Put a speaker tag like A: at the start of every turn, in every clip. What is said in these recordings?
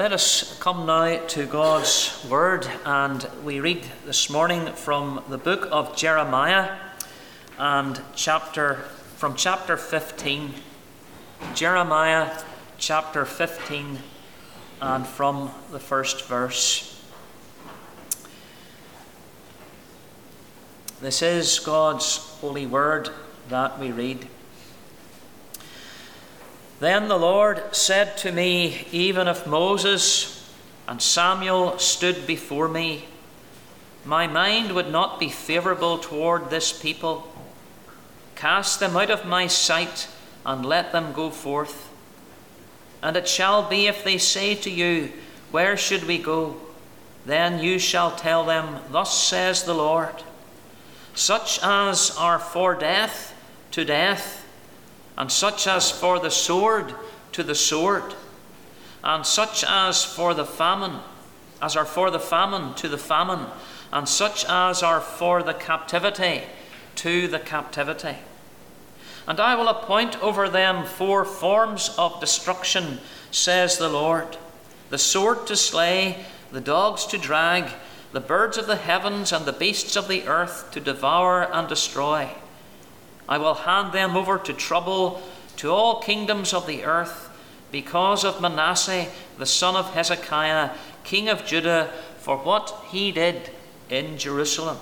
A: Let us come now to God's Word, and we read this morning from the book of Jeremiah and from chapter 15. Jeremiah chapter 15 and from the first verse. This is God's holy word that we read. Then the Lord said to me, even if Moses and Samuel stood before me, my mind would not be favourable toward this people. Cast them out of my sight and let them go forth. And it shall be, if they say to you, where should we go? Then you shall tell them, thus says the Lord, such as are for death, to death, and such as for the sword, to the sword, and such as for the famine, as are for the famine, to the famine, and such as are for the captivity, to the captivity. And I will appoint over them 4 forms of destruction, says the Lord: the sword to slay, the dogs to drag, the birds of the heavens and the beasts of the earth to devour and destroy. I will hand them over to trouble to all kingdoms of the earth, because of Manasseh, the son of Hezekiah, king of Judah, for what he did in Jerusalem.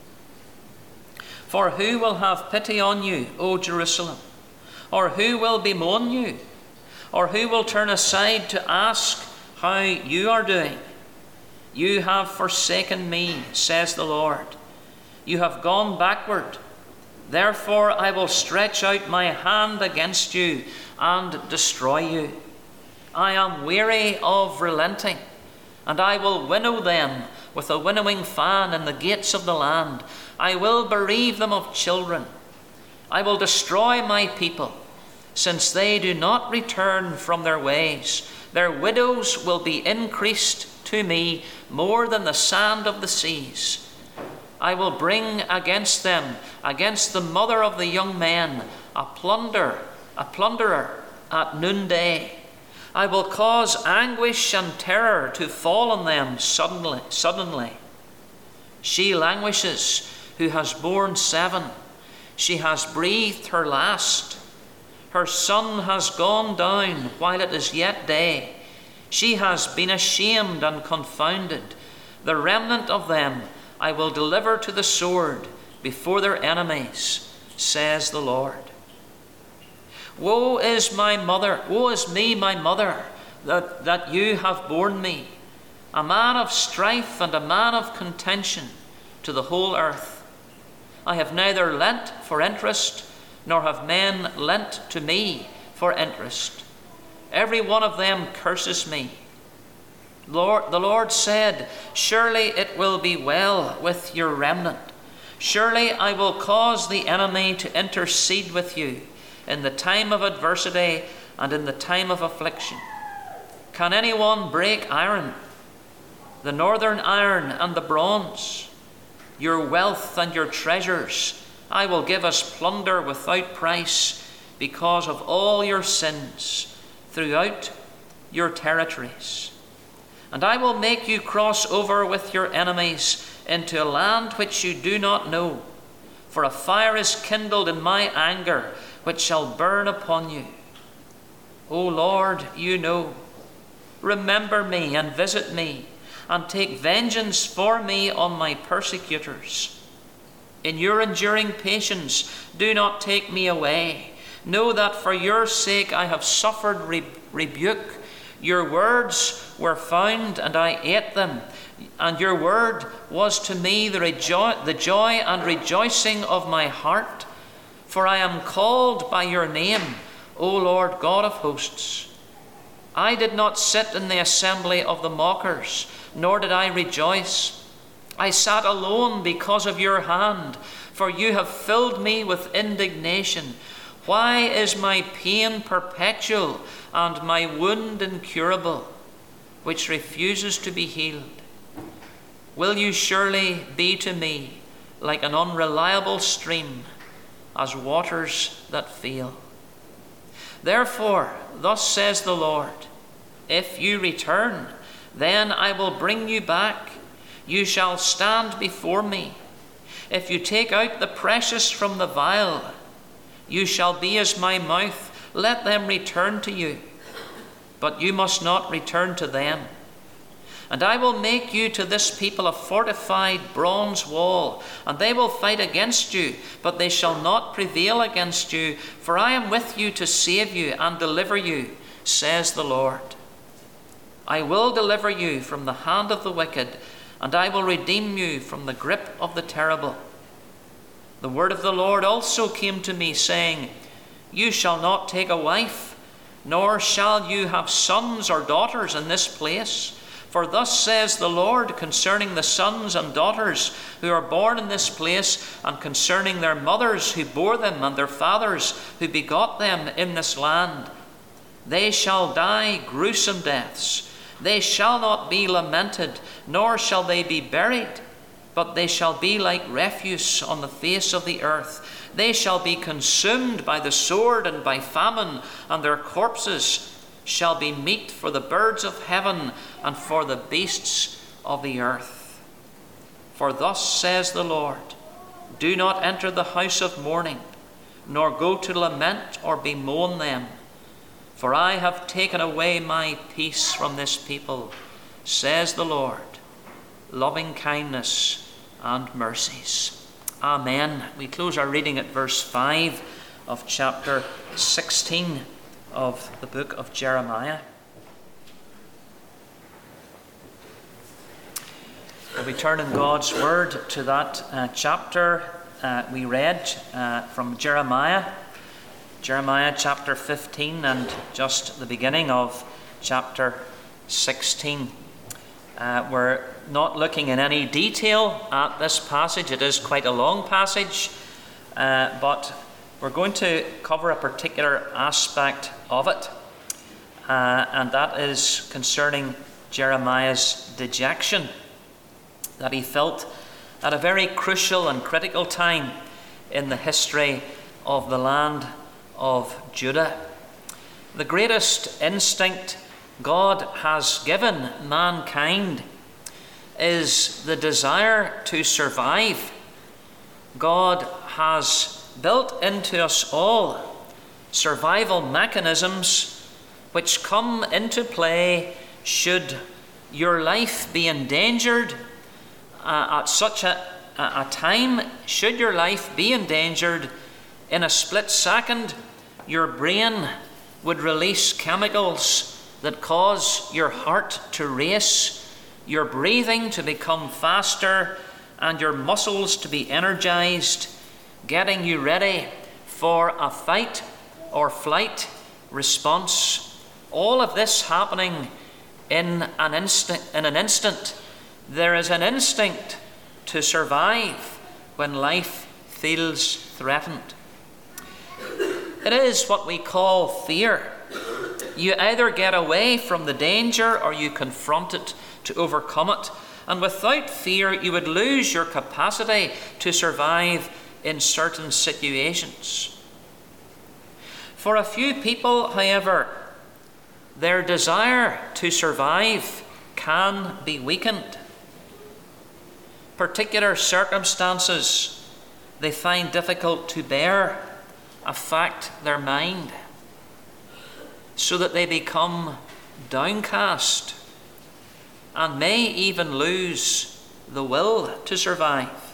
A: For who will have pity on you, O Jerusalem? Or who will bemoan you? Or who will turn aside to ask how you are doing? You have forsaken me, says the Lord. You have gone backward. Therefore I will stretch out my hand against you and destroy you. I am weary of relenting, and I will winnow them with a winnowing fan in the gates of the land. I will bereave them of children. I will destroy my people, since they do not return from their ways. Their widows will be increased to me more than the sand of the seas. I will bring against them, against the mother of the young men, a plunderer at noonday. I will cause anguish and terror to fall on them suddenly. She languishes who has borne 7. She has breathed her last. Her sun has gone down while it is yet day. She has been ashamed and confounded. The remnant of them I will deliver to the sword before their enemies, says the Lord. Woe is me, my mother, that you have borne me, a man of strife and a man of contention to the whole earth. I have neither lent for interest, nor have men lent to me for interest. Every one of them curses me. The Lord said, surely it will be well with your remnant. Surely I will cause the enemy to intercede with you in the time of adversity and in the time of affliction. Can anyone break iron, the northern iron and the bronze? Your wealth and your treasures I will give as plunder without price, because of all your sins throughout your territories. And I will make you cross over with your enemies into a land which you do not know, for a fire is kindled in my anger, which shall burn upon you. O Lord, you know. Remember me and visit me, and take vengeance for me on my persecutors. In your enduring patience, do not take me away. Know that for your sake I have suffered rebuke. Your words were found, and I ate them, and your word was to me the joy and rejoicing of my heart. For I am called by your name, O Lord God of hosts. I did not sit in the assembly of the mockers, nor did I rejoice. I sat alone because of your hand, for you have filled me with indignation. Why is my pain perpetual and my wound incurable, which refuses to be healed? Will you surely be to me like an unreliable stream, as waters that fail? Therefore, thus says the Lord, if you return, then I will bring you back. You shall stand before me. If you take out the precious from the vial, you shall be as my mouth. Let them return to you, but you must not return to them. And I will make you to this people a fortified bronze wall, and they will fight against you, but they shall not prevail against you, for I am with you to save you and deliver you, says the Lord. I will deliver you from the hand of the wicked, and I will redeem you from the grip of the terrible. The word of the Lord also came to me, saying, You shall not take a wife, nor shall you have sons or daughters in this place. For thus says the Lord concerning the sons and daughters who are born in this place, and concerning their mothers who bore them, and their fathers who begot them in this land. They shall die gruesome deaths. They shall not be lamented, nor shall they be buried, but they shall be like refuse on the face of the earth. They shall be consumed by the sword and by famine, and their corpses shall be meat for the birds of heaven and for the beasts of the earth. For thus says the Lord, Do not enter the house of mourning, nor go to lament or bemoan them. For I have taken away my peace from this people, says the Lord, loving kindness and mercies. Amen. We close our reading at verse 5 of chapter 16 of the book of Jeremiah. We'll be turning God's word to that chapter we read from Jeremiah chapter 15 and just the beginning of chapter 16. We're not looking in any detail at this passage. It is quite a long passage, but we're going to cover a particular aspect of it, and that is concerning Jeremiah's dejection that he felt at a very crucial and critical time in the history of the land of Judah. The greatest instinct God has given mankind is the desire to survive. God has built into us all survival mechanisms which come into play should your life be endangered at such a time. Should your life be endangered, in a split second your brain would release chemicals that cause your heart to race, your breathing to become faster, and your muscles to be energized, getting you ready for a fight or flight response. All of this happening in an instant. There is an instinct to survive when life feels threatened. It is what we call fear. You either get away from the danger or you confront it to overcome it. And without fear, you would lose your capacity to survive in certain situations. For a few people, however, their desire to survive can be weakened. Particular circumstances they find difficult to bear affect their mind, so that they become downcast and may even lose the will to survive.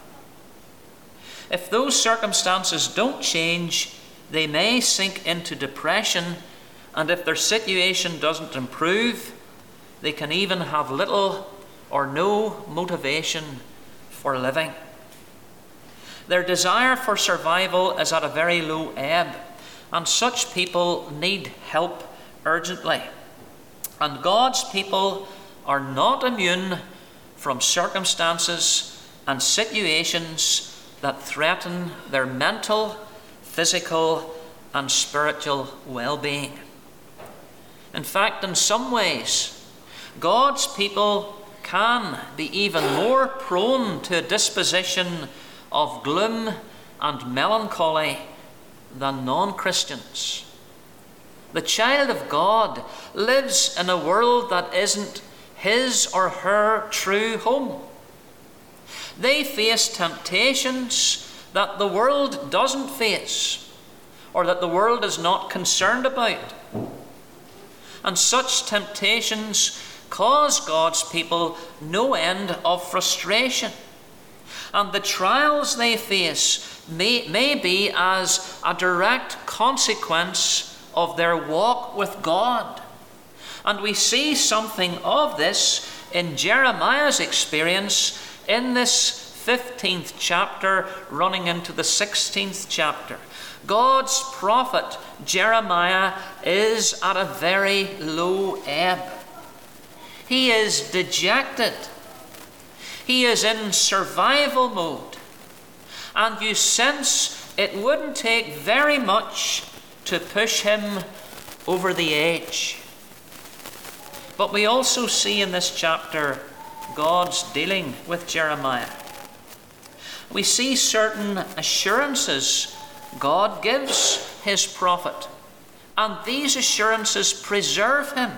A: If those circumstances don't change, they may sink into depression, and if their situation doesn't improve, they can even have little or no motivation for living. Their desire for survival is at a very low ebb, and such people need help urgently. And God's people are not immune from circumstances and situations that threaten their mental, physical, and spiritual well-being. In fact, in some ways, God's people can be even more prone to a disposition of gloom and melancholy than non-Christians. the child of God, lives in a world that isn't his or her true home. They face temptations that the world doesn't face, or that the world is not concerned about. And such temptations cause God's people no end of frustration. And the trials they face may be as a direct consequence of their walk with God. And we see something of this in Jeremiah's experience in this 15th chapter running into the 16th chapter. God's prophet Jeremiah is at a very low ebb. He is dejected. He is in survival mode. And you sense it wouldn't take very much to push him over the edge. But we also see in this chapter God's dealing with Jeremiah. We see certain assurances God gives his prophet, and these assurances preserve him.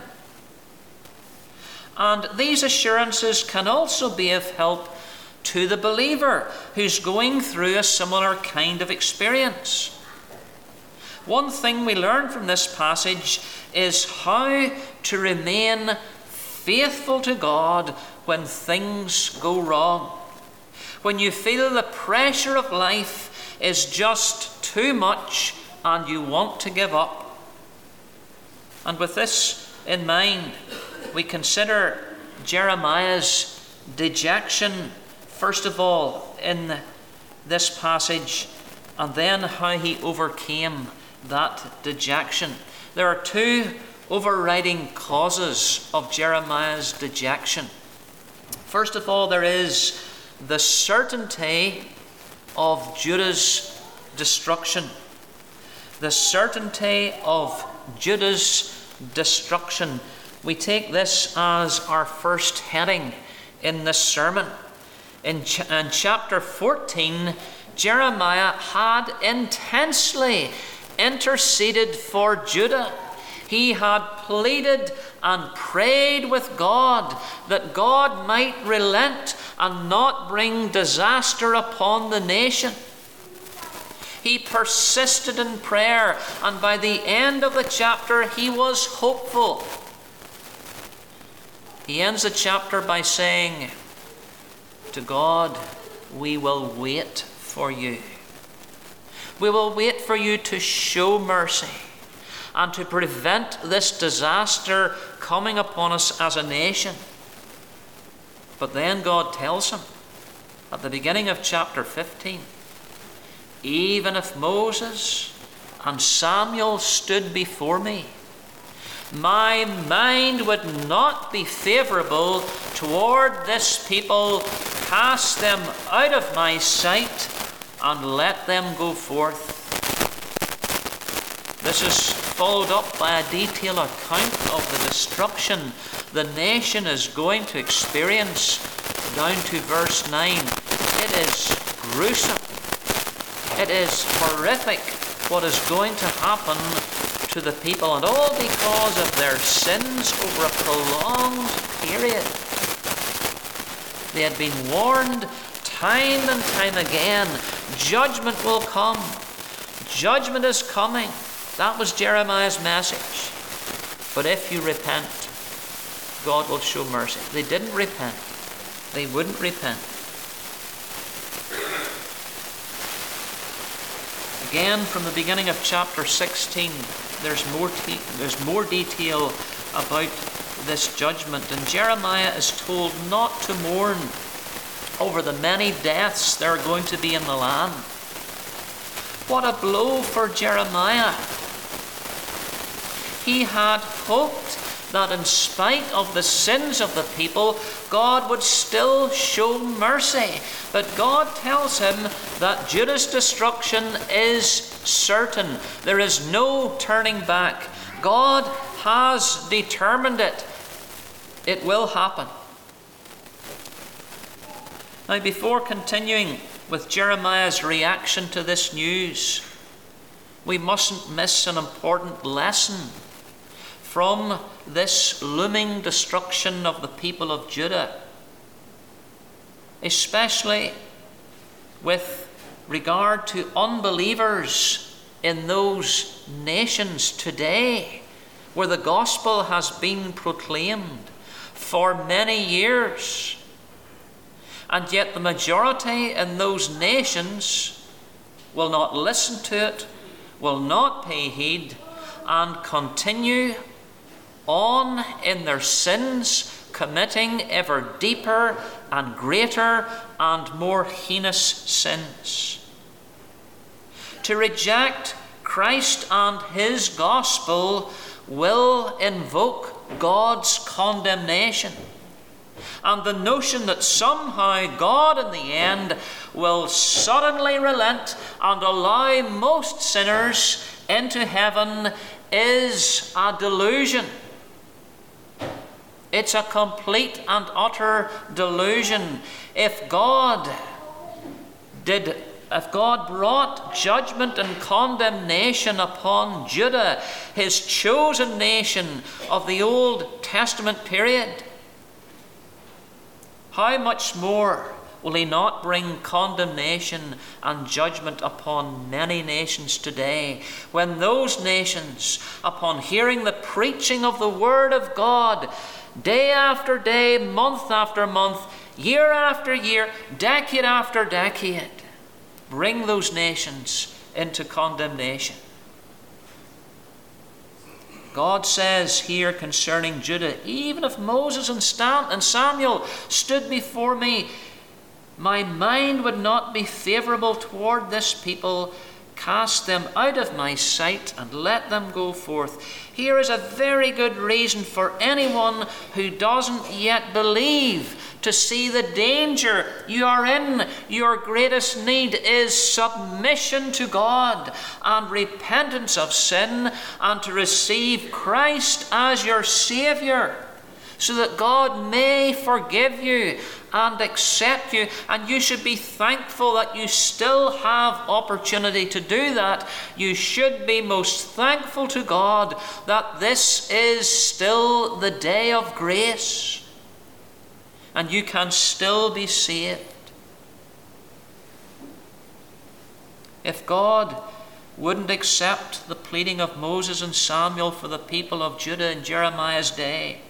A: And these assurances can also be of help to the believer who's going through a similar kind of experience. One thing we learn from this passage is how to remain faithful to God when things go wrong. When you feel the pressure of life is just too much and you want to give up. And with this in mind, we consider Jeremiah's dejection, first of all, in this passage, and then how he overcame that dejection. There are two overriding causes of Jeremiah's dejection. First of all, there is the certainty of Judah's destruction. The certainty of Judah's destruction. We take this as our first heading in this sermon. In chapter 14, Jeremiah had intensely interceded for Judah. He had pleaded and prayed with God that God might relent and not bring disaster upon the nation. He persisted in prayer, and by the end of the chapter he was hopeful. He ends the chapter by saying, "To God, we will wait for you. We will wait for you to show mercy and to prevent this disaster coming upon us as a nation." But then God tells him at the beginning of chapter 15, "Even if Moses and Samuel stood before me, my mind would not be favorable toward this people. Cast them out of my sight and let them go forth." This is followed up by a detailed account of the destruction the nation is going to experience down to verse 9. It is gruesome. It is horrific what is going to happen to the people, and all because of their sins over a prolonged period. They had been warned time and time again, judgment will come. Judgment is coming. That was Jeremiah's message. But if you repent, God will show mercy. They didn't repent. They wouldn't repent. Again, from the beginning of chapter 16, there's more detail about this judgment. And Jeremiah is told not to mourn over the many deaths there are going to be in the land. What a blow for Jeremiah. He had hoped that in spite of the sins of the people, God would still show mercy. But God tells him that Judah's destruction is certain. There is no turning back. God has determined it. It will happen. Now, before continuing with Jeremiah's reaction to this news, we mustn't miss an important lesson from this looming destruction of the people of Judah, especially with regard to unbelievers in those nations today where the gospel has been proclaimed for many years. And yet the majority in those nations will not listen to it, will not pay heed, and continue on in their sins, committing ever deeper and greater and more heinous sins. To reject Christ and his gospel will invoke God's condemnation. And the notion that somehow God in the end will suddenly relent and allow most sinners into heaven is a delusion. It's a complete and utter delusion. If God brought judgment and condemnation upon Judah, his chosen nation of the Old Testament period, how much more will he not bring condemnation and judgment upon many nations today, when those nations, upon hearing the preaching of the Word of God, day after day, month after month, year after year, decade after decade, bring those nations into condemnation. God says here concerning Judah, even if Moses and Samuel stood before me, my mind would not be favorable toward this people. Cast them out of my sight and let them go forth. Here is a very good reason for anyone who doesn't yet believe to see the danger you are in. Your greatest need is submission to God and repentance of sin, and to receive Christ as your Saviour, so that God may forgive you and accept you. And you should be thankful that you still have opportunity to do that. You should be most thankful to God that this is still the day of grace and you can still be saved. If God wouldn't accept the pleading of Moses and Samuel for the people of Judah in Jeremiah's day,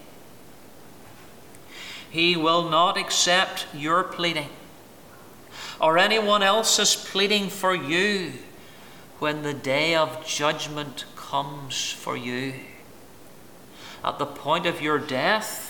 A: he will not accept your pleading or anyone else's pleading for you when the day of judgment comes for you, at the point of your death,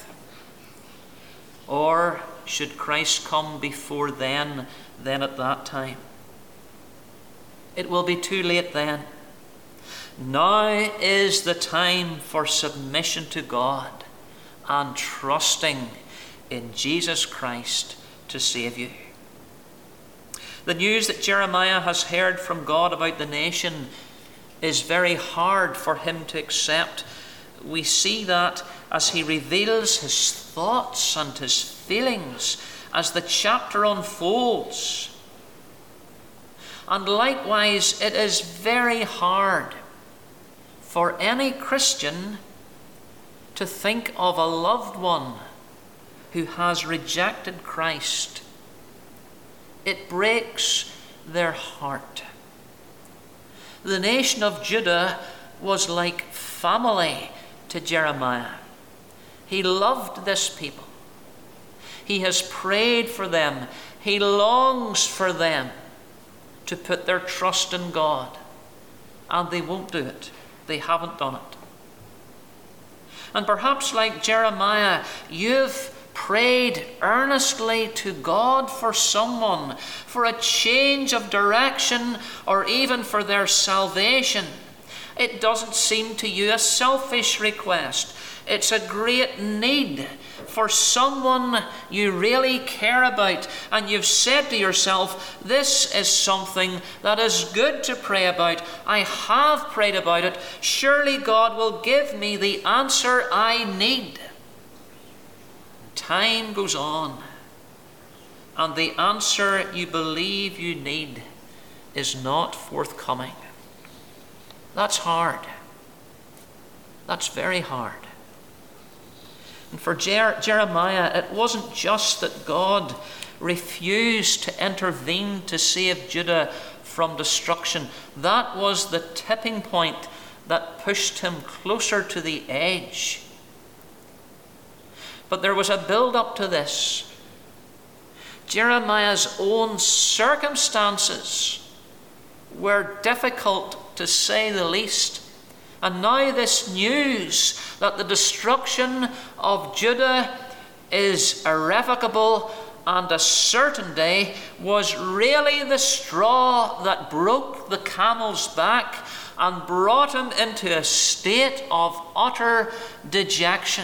A: or should Christ come before then at that time. It will be too late then. Now is the time for submission to God and trusting in Jesus Christ to save you. The news that Jeremiah has heard from God about the nation is very hard for him to accept. We see that as he reveals his thoughts and his feelings as the chapter unfolds. And likewise, it is very hard for any Christian to think of a loved one who has rejected Christ. It breaks their heart. The nation of Judah was like family to Jeremiah. He loved this people. He has prayed for them. He longs for them to put their trust in God. And they won't do it. They haven't done it. And perhaps like Jeremiah, you've prayed earnestly to God for someone, for a change of direction, or even for their salvation. It doesn't seem to you a selfish request. It's a great need for someone you really care about. And you've said to yourself, this is something that is good to pray about. I have prayed about it. Surely God will give me the answer I need. Time goes on, and the answer you believe you need is not forthcoming. That's hard. That's very hard. And for Jeremiah, it wasn't just that God refused to intervene to save Judah from destruction. That was the tipping point that pushed him closer to the edge. But there was a build-up to this. Jeremiah's own circumstances were difficult, to say the least. And now this news that the destruction of Judah is irrevocable and a certainty was really the straw that broke the camel's back and brought him into a state of utter dejection.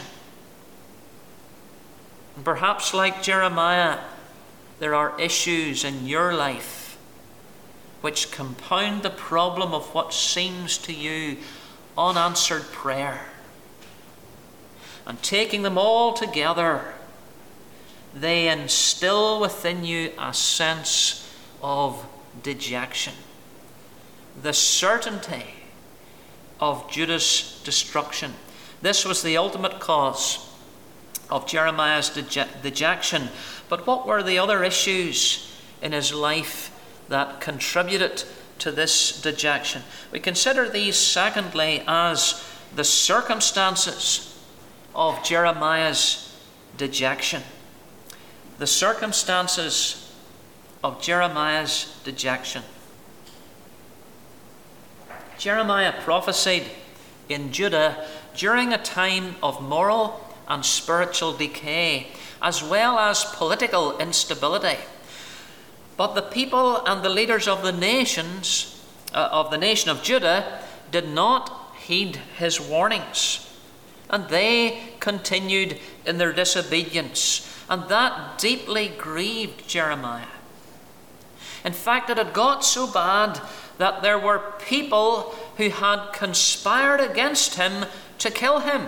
A: And perhaps like Jeremiah, there are issues in your life which compound the problem of what seems to you unanswered prayer. And taking them all together, they instill within you a sense of dejection. The certainty of Judah's destruction. This was the ultimate cause of Jeremiah's dejection. But what were the other issues in his life that contributed to this dejection? We consider these secondly as the circumstances of Jeremiah's dejection. The circumstances of Jeremiah's dejection. Jeremiah prophesied in Judah during a time of moral and spiritual decay, as well as political instability. But the people and the leaders of the nation of Judah did not heed his warnings, and they continued in their disobedience, and that deeply grieved Jeremiah. In fact, it had got so bad that there were people who had conspired against him to kill him.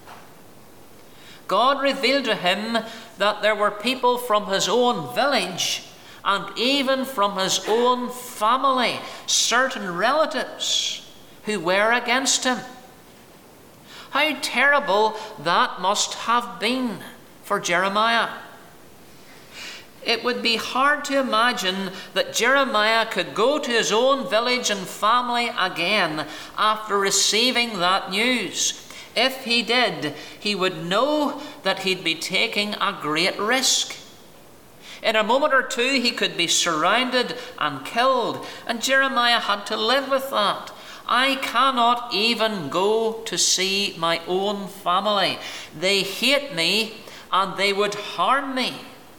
A: God revealed to him that there were people from his own village and even from his own family, certain relatives, who were against him. How terrible that must have been for Jeremiah. It would be hard to imagine that Jeremiah could go to his own village and family again after receiving that news. If he did, he would know that he'd be taking a great risk. In a moment or two, he could be surrounded and killed, and Jeremiah had to live with that. I cannot even go to see my own family. They hate me and they would harm me.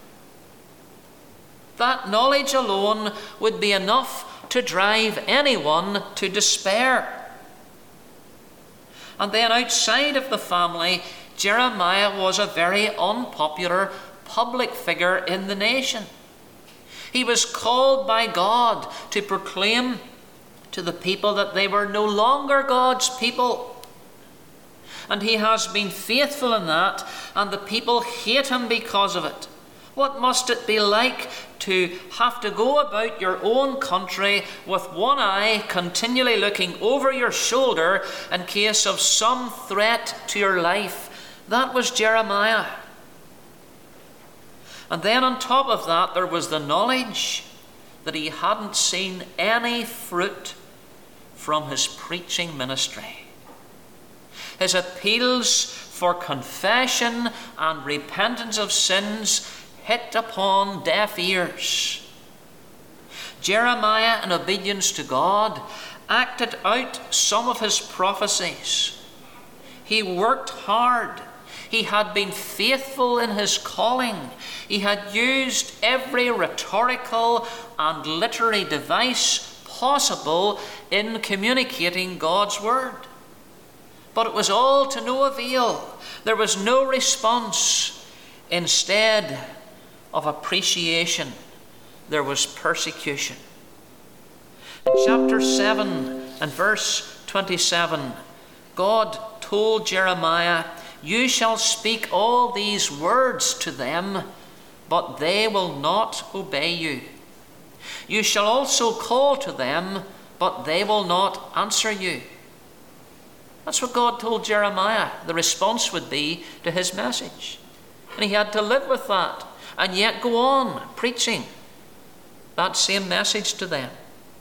A: That knowledge alone would be enough to drive anyone to despair. And then outside of the family, Jeremiah was a very unpopular public figure in the nation. He was called by God to proclaim to the people that they were no longer God's people. And he has been faithful in that, and the people hate him because of it. What must it be like to have to go about your own country with one eye continually looking over your shoulder in case of some threat to your life? That was Jeremiah. And then on top of that, there was the knowledge that he hadn't seen any fruit from his preaching ministry. His appeals for confession and repentance of sins hit upon deaf ears. Jeremiah, in obedience to God, acted out some of his prophecies. He worked hard. He had been faithful in his calling. He had used every rhetorical and literary device possible in communicating God's word. But it was all to no avail. There was no response. Instead of appreciation, there was persecution. In chapter 7 and verse 27, God told Jeremiah, "You shall speak all these words to them, but they will not obey you. You shall also call to them, but they will not answer you." That's what God told Jeremiah the response would be to his message. And he had to live with that and yet go on preaching that same message to them.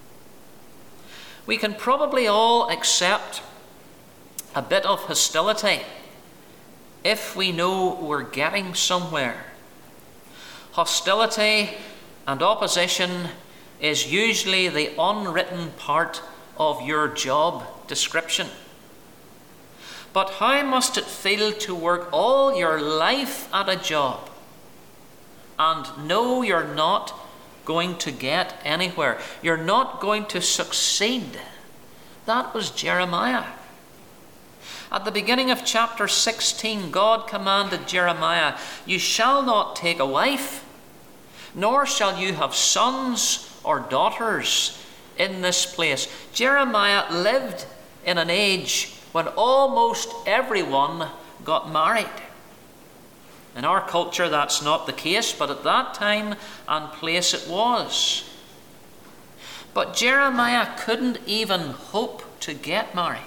A: We can probably all accept a bit of hostility if we know we're getting somewhere. Hostility and opposition is usually the unwritten part of your job description. But how must it feel to work all your life at a job and know you're not going to get anywhere? You're not going to succeed. That was Jeremiah. At the beginning of chapter 16, God commanded Jeremiah, "You shall not take a wife, nor shall you have sons or daughters in this place." Jeremiah lived in an age when almost everyone got married. In our culture, that's not the case, but at that time and place it was. But Jeremiah couldn't even hope to get married.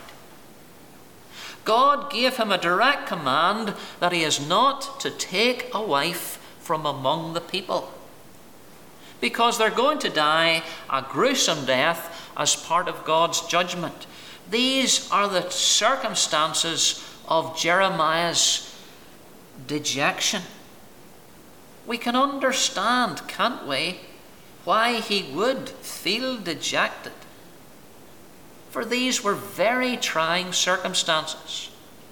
A: God gave him a direct command that he is not to take a wife from among the people, because they're going to die a gruesome death as part of God's judgment. These are the circumstances of Jeremiah's dejection. We can understand, can't we, why he would feel dejected. For these were very trying circumstances.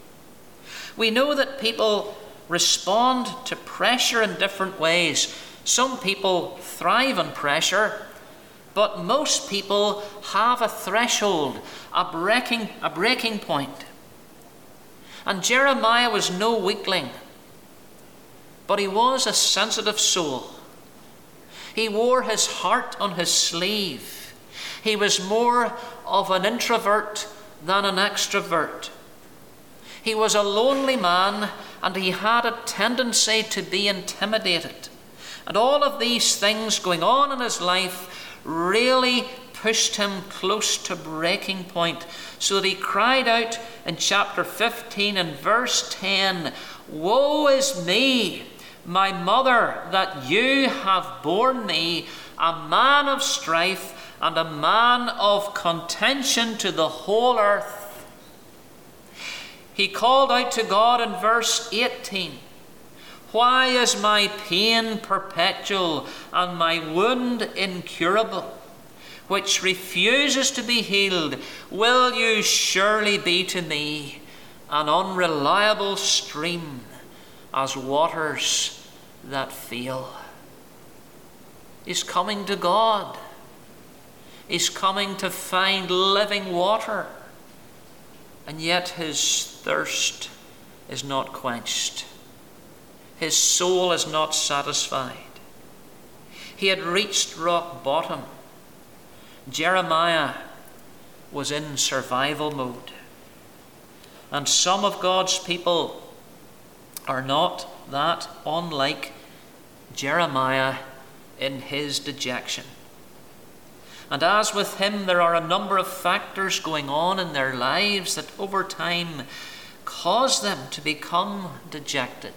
A: We know that people respond to pressure in different ways. Some people thrive on pressure, but most people have a threshold, a breaking point. And Jeremiah was no weakling, but he was a sensitive soul. He wore his heart on his sleeve. He was more of an introvert than an extrovert. He was a lonely man, and he had a tendency to be intimidated. And all of these things going on in his life really pushed him close to breaking point, so that he cried out in chapter 15 and verse 10, "Woe is me, my mother, that you have borne me, a man of strife and a man of contention to the whole earth." He called out to God in verse 18, "Why is my pain perpetual and my wound incurable, which refuses to be healed? Will you surely be to me an unreliable stream, as waters that fail?" He's coming to God. He's coming to find living water. And yet his thirst is not quenched. His soul is not satisfied. He had reached rock bottom. Jeremiah was in survival mode. And some of God's people are not that unlike Jeremiah in his dejection. And as with him, there are a number of factors going on in their lives that over time cause them to become dejected.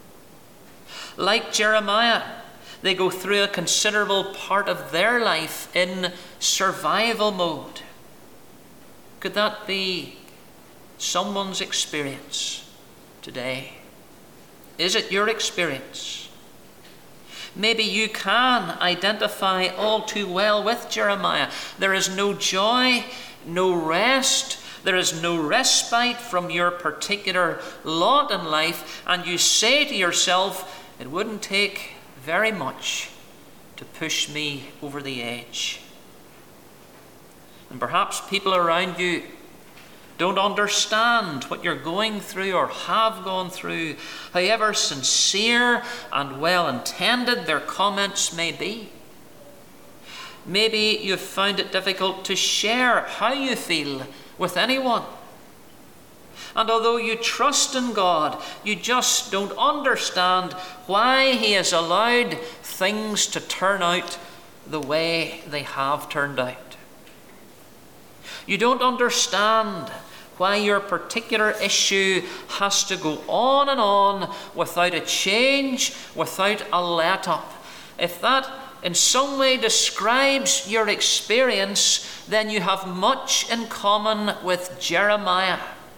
A: Like Jeremiah, they go through a considerable part of their life in survival mode. Could that be someone's experience today? Is it your experience? Maybe you can identify all too well with Jeremiah. There is no joy, no rest. There is no respite from your particular lot in life. And you say to yourself, it wouldn't take very much to push me over the edge. And perhaps people around you don't understand what you're going through or have gone through, however sincere and well-intended their comments may be. Maybe you've found it difficult to share how you feel with anyone. And although you trust in God, you just don't understand why He has allowed things to turn out the way they have turned out. You don't understand why your particular issue has to go on and on without a change, without a let-up. If that in some way describes your experience, then you have much in common with Jeremiah.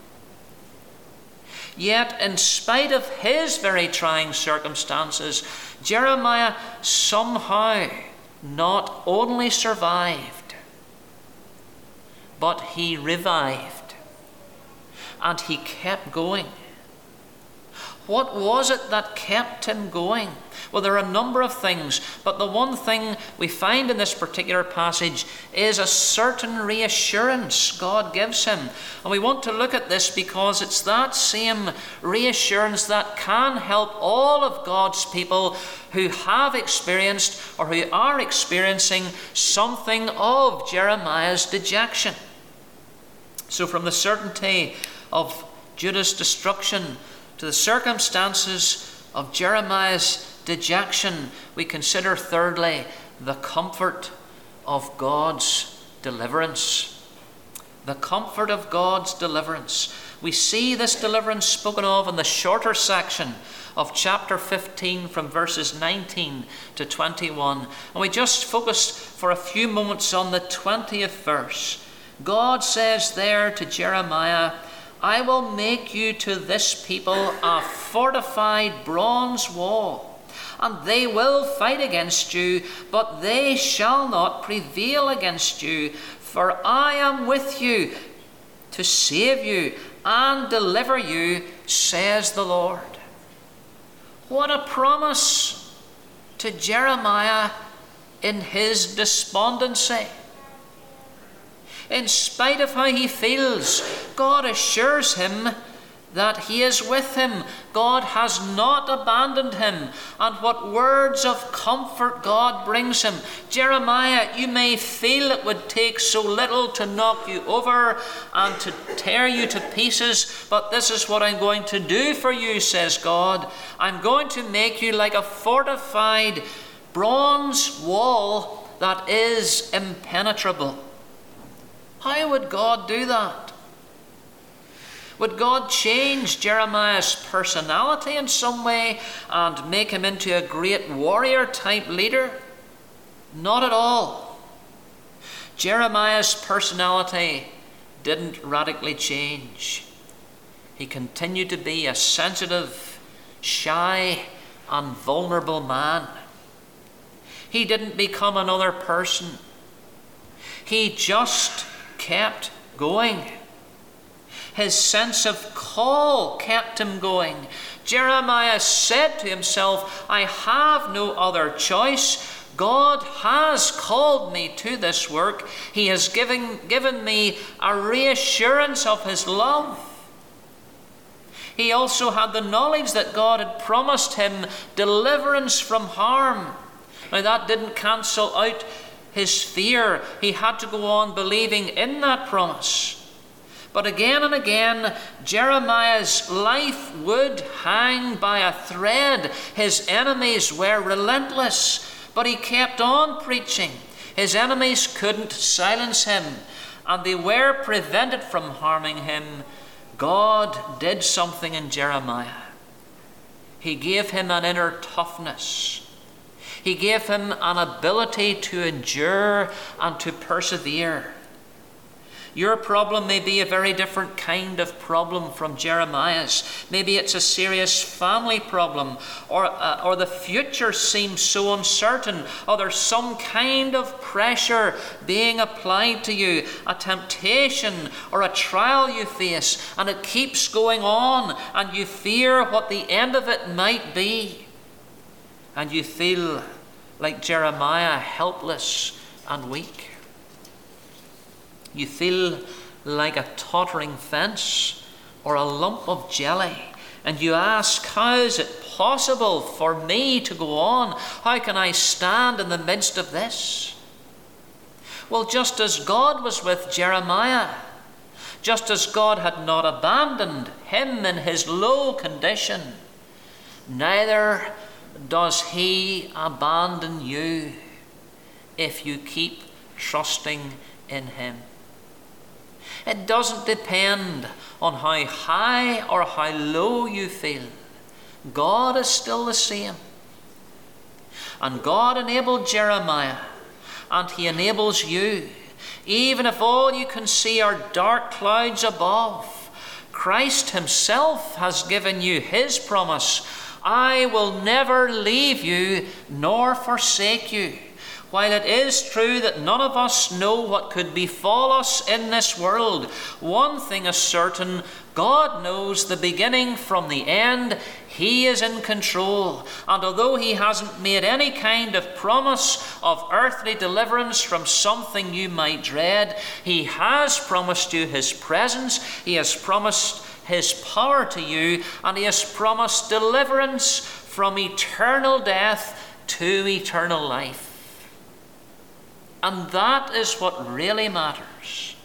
A: Yet, in spite of his very trying circumstances, Jeremiah somehow not only survived, but he revived, and he kept going. What was it that kept him going? Well, there are a number of things, but the one thing we find in this particular passage is a certain reassurance God gives him. And we want to look at this because it's that same reassurance that can help all of God's people who have experienced or who are experiencing something of Jeremiah's dejection. So from the certainty of Judah's destruction to the circumstances of Jeremiah's dejection, we consider thirdly the comfort of God's deliverance. The comfort of God's deliverance. We see this deliverance spoken of in the shorter section of chapter 15 from verses 19 to 21. And we just focus for a few moments on the 20th verse. God says there to Jeremiah, I will make you to this people a fortified bronze wall, and they will fight against you, but they shall not prevail against you, for I am with you to save you and deliver you, says the Lord. What a promise to Jeremiah in his despondency. In spite of how he feels, God assures him that he is with him. God has not abandoned him. And what words of comfort God brings him. Jeremiah, you may feel it would take so little to knock you over and to tear you to pieces, but this is what I'm going to do for you, says God. I'm going to make you like a fortified bronze wall that is impenetrable. How would God do that? Would God change Jeremiah's personality in some way and make him into a great warrior type leader? Not at all. Jeremiah's personality didn't radically change. He continued to be a sensitive, shy, and vulnerable man. He didn't become another person. He just kept going. His sense of call kept him going. Jeremiah said to himself, I have no other choice. God has called me to this work. He has given me a reassurance of his love. He also had the knowledge that God had promised him deliverance from harm. Now that didn't cancel out his fear. He had to go on believing in that promise. But again and again, Jeremiah's life would hang by a thread. His enemies were relentless, but he kept on preaching. His enemies couldn't silence him, and they were prevented from harming him. God did something in Jeremiah. He gave him an inner toughness. He gave him an ability to endure and to persevere. Your problem may be a very different kind of problem from Jeremiah's. Maybe it's a serious family problem, or the future seems so uncertain, or there's some kind of pressure being applied to you, a temptation or a trial you face, and it keeps going on, and you fear what the end of it might be. And you feel like Jeremiah, helpless and weak. You feel like a tottering fence or a lump of jelly, and you ask, how is it possible for me to go on? How can I stand in the midst of this? Well, just as God was with Jeremiah, just as God had not abandoned him in his low condition, neither does he abandon you if you keep trusting in him. It doesn't depend on how high or how low you feel. God is still the same. And God enabled Jeremiah, and he enables you. Even if all you can see are dark clouds above, Christ himself has given you his promise. I will never leave you nor forsake you. While it is true that none of us know what could befall us in this world, one thing is certain: God knows the beginning from the end. He is in control. And although he hasn't made any kind of promise of earthly deliverance from something you might dread, he has promised you his presence. He has promised his power to you, and he has promised deliverance from eternal death to eternal life. And that is what really matters.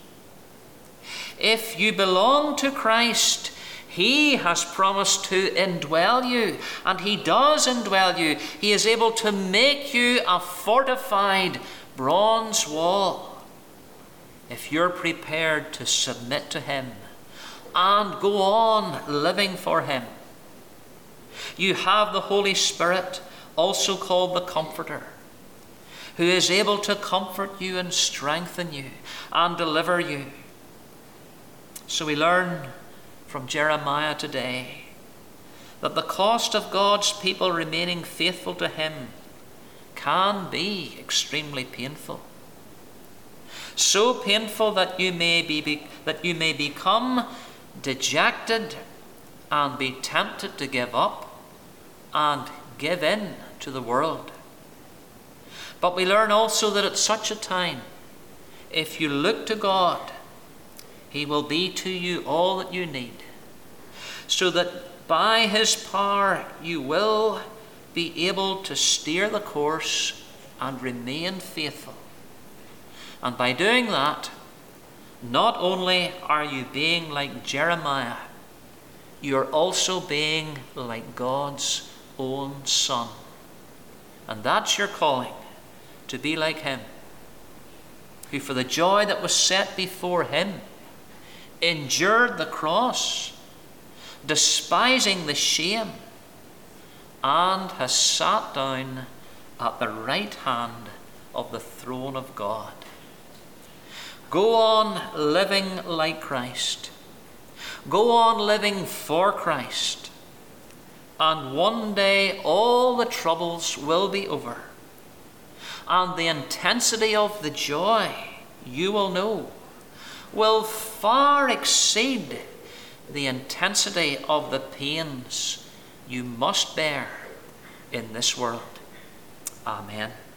A: If you belong to Christ, he has promised to indwell you, and he does indwell you. He is able to make you a fortified bronze wall if you're prepared to submit to him and go on living for him. You have the Holy Spirit, also called the Comforter, who is able to comfort you and strengthen you and deliver you. So we learn from Jeremiah today that the cost of God's people remaining faithful to him can be extremely painful. So painful that you may become dejected and be tempted to give up and give in to the world. But we learn also that at such a time, if you look to God, he will be to you all that you need, so that by his power you will be able to steer the course and remain faithful. And by doing that, not only are you being like Jeremiah, you're also being like God's own son. And that's your calling, to be like him, who for the joy that was set before him endured the cross, despising the shame, and has sat down at the right hand of the throne of God. Go on living like Christ. Go on living for Christ. And one day all the troubles will be over. And the intensity of the joy you will know will far exceed the intensity of the pains you must bear in this world. Amen.